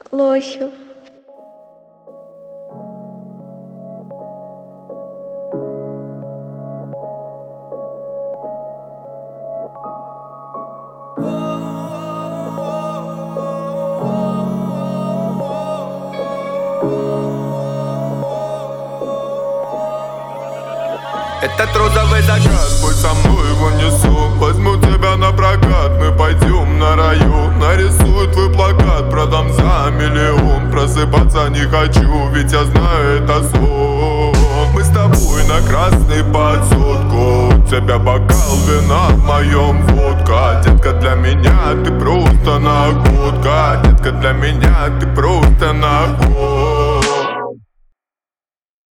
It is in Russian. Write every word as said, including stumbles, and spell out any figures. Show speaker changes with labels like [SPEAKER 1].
[SPEAKER 1] Лосев.
[SPEAKER 2] Этот розовый закат, пусть со мной его несу. Возьму тебя на прокат, мы пойдем на район. Нарисую твой плакат, продам за миллион. Просыпаться не хочу, ведь я знаю, это сон. Мы с тобой на красный под сотку. У тебя бокал вина, в моем водка. Детка, для меня ты просто находка. Детка, для меня ты просто находка.